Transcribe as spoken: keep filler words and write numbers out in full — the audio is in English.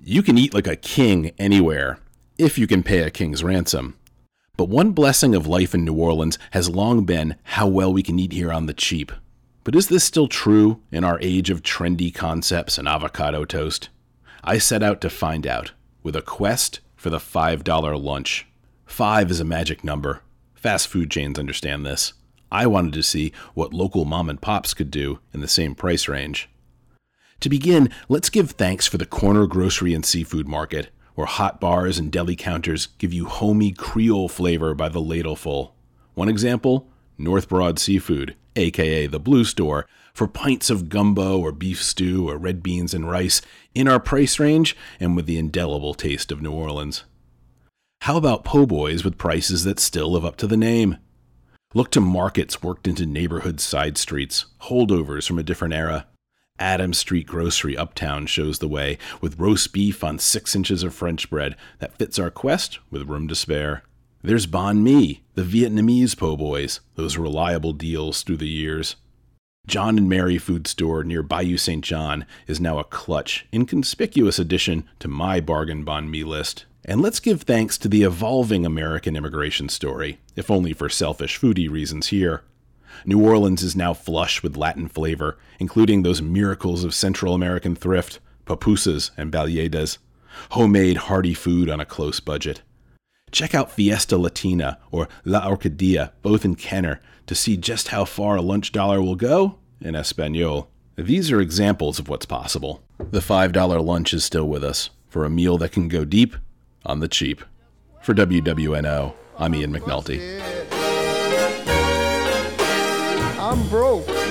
You can eat like a king anywhere, if you can pay a king's ransom. But one blessing of life in New Orleans has long been how well we can eat here on the cheap. But is this still true in our age of trendy concepts and avocado toast? I set out to find out, with a quest for the five dollar lunch. Five is a magic number. Fast food chains understand this. I wanted to see what local mom and pops could do in the same price range. To begin, let's give thanks for the corner grocery and seafood market, where hot bars and deli counters give you homey Creole flavor by the ladleful. One example, North Broad Seafood, aka the Blue Store, for pints of gumbo or beef stew or red beans and rice in our price range and with the indelible taste of New Orleans. How about po' boys with prices that still live up to the name? Look to markets worked into neighborhood side streets, holdovers from a different era. Adams Street Grocery uptown shows the way, with roast beef on six inches of French bread that fits our quest with room to spare. There's Banh Mi, the Vietnamese po' boys, those reliable deals through the years. John and Mary Food Store near Bayou Saint John is now a clutch, inconspicuous addition to my bargain banh mi list. And let's give thanks to the evolving American immigration story, if only for selfish foodie reasons here. New Orleans is now flush with Latin flavor, including those miracles of Central American thrift, pupusas and baleadas, homemade hearty food on a close budget. Check out Fiesta Latina or La Orquídea, both in Kenner, to see just how far a lunch dollar will go in Espanol. These are examples of what's possible. The five dollar lunch is still with us, for a meal that can go deep on the cheap. For W W N O, I'm Ian McNulty. I'm broke.